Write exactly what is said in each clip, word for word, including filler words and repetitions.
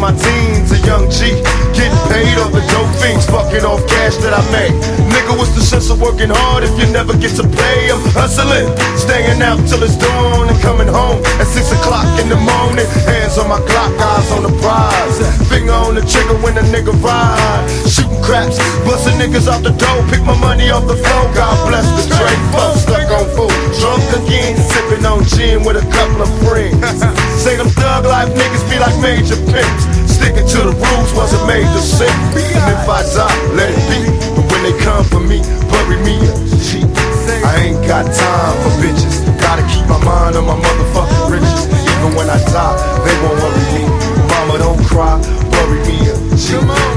my teens, a young G, getting paid off the dope fiends, fucking off cash that I made. Nigga, what's the sense of working hard if you never get to play? I'm hustling, staying out till it's dawn and coming home at six o'clock in the morning. Hands on my clock, eyes on the prize, finger on the trigger when a nigga ride. Shooting craps, busting niggas off the door, pick my money off the floor. God bless the trade folks, stuck on food, drunk again, sipping on gin with a couple of friends. Say them thug life niggas be like major pimps, sticking to the rules wasn't made to sin. And if I die, let it be, but when they come for me, bury me a G. I ain't got time for bitches, gotta keep my mind on my motherfucking riches. Even when I die, they won't worry me. Mama, don't cry, bury me a G.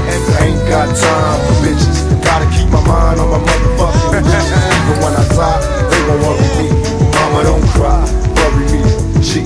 I ain't got time for bitches, gotta keep my mind on my motherfucking riches. Even when I die, they won't worry me. Mama, don't cry, bury me a G.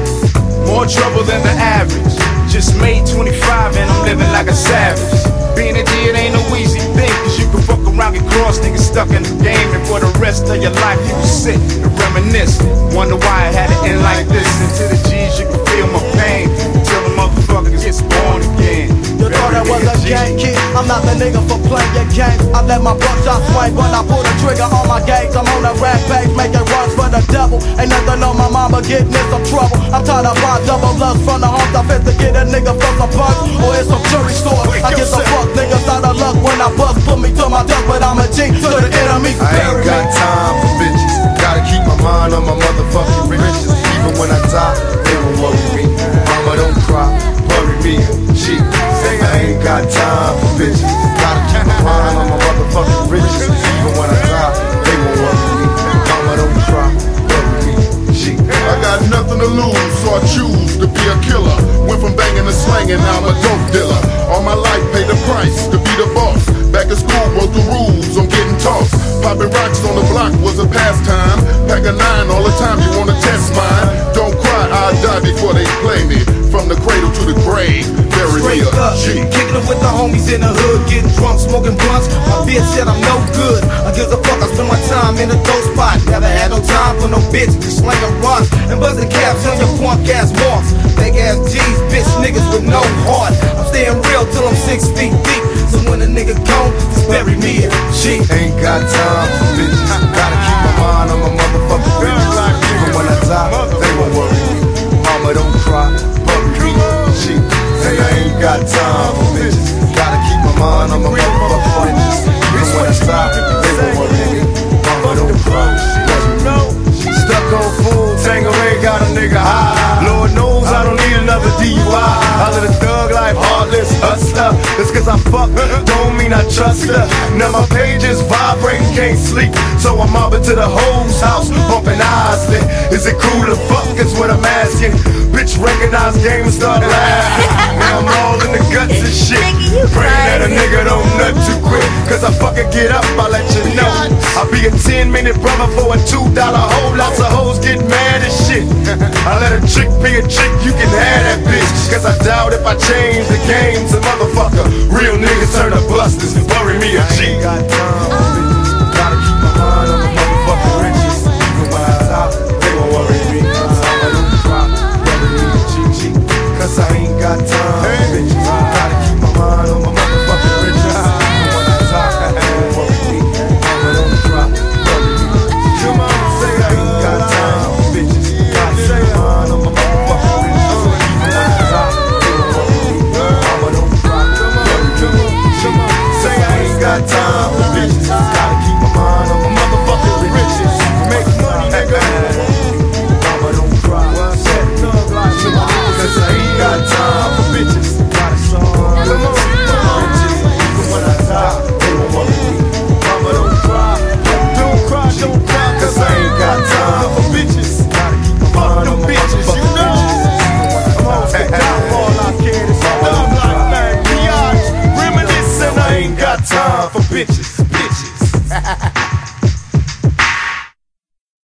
More trouble than the average. Just made twenty-five and I'm living like a savage. Being a G, it ain't no easy thing, cause you can fuck around, get crossed, niggas stuck in the game, and for the rest of your life you can sit and reminisce. Wonder why it had to end like this. And to the G's you can feel my pain, until the motherfucker gets born again. You thought I was a gang kid, I'm not the nigga for playing your games. I let my buckshot swing when I pull the trigger on my gauge. I'm on a rampage, making runs for the devil. Ain't nothing on my mama getting in some trouble. I'm tired of buy double lust from the homes I fit to get a nigga from some punch or in some jury store. I get some fuck niggas out of luck when I bust, put me to my death, but I'm a G to the enemy. I ain't got time for bitches, gotta keep my mind on my motherfucking riches. Even when I die, they won't worry me. Mama, don't cry, bury me a G. I ain't got time for bitches, gotta keep my mind on my motherfucking riches. Even when I die, they won't worry me. Mama, don't cry, bury me a G. I got nothing to lose, so I choose to be a killer. Went from banging to slanging, now I'm a dope dealer. All my life paid the price to be the boss. Back in school, broke the rules, I'm getting tossed. Popping rocks on the block was a pastime. Pack a nine all the time, you wanna test mine? Don't cry, I'll die before they play me. From the cradle to the grave, bury me a G. Kicking it with the homies in the hood, getting drunk, smoking blunts. My bitch said I'm no good, I give a fuck, I spend my time in a dope spot. Never had no time for no bitch, just slinging runs and buzzing caps on your punk ass marks. Fake ass G's, bitch niggas with no heart. I'm staying real till I'm six feet deep, so when a nigga gone, just bury me a G. Ain't got time for bitches, gotta keep my mind on my motherfucking riches. Even when I die, they won't worry me. Mama, don't cry, bury me a G. Hey, I ain't got time for bitches, gotta keep my mind on my motherfucking riches. Even when I die, they won't worry me. Mama, don't cry, bury me a G. Stuck on food, Tango ain't got a nigga high. Lord knows I don't need another D U I. I live a thug life, heartless hustler. Just cause I fuck, don't mean I trust her. Now my pages vibrating, can't sleep, so I'm mobbing to the hoes house, bumping Isley. Is it cool to fuck, is what I'm asking. Bitch recognize game and start laughing. Now I'm all in the guts and shit, praying that a nigga don't nut too quick, cause I fucking get up, I let you know. I'll be a ten minute brother for a two dollar hoe. Lots of hoes get mad as shit. I let a chick be a chick, you can have that bitch, cause I doubt if I change the game to motherfucker, real niggas turn to busters, bury me a G.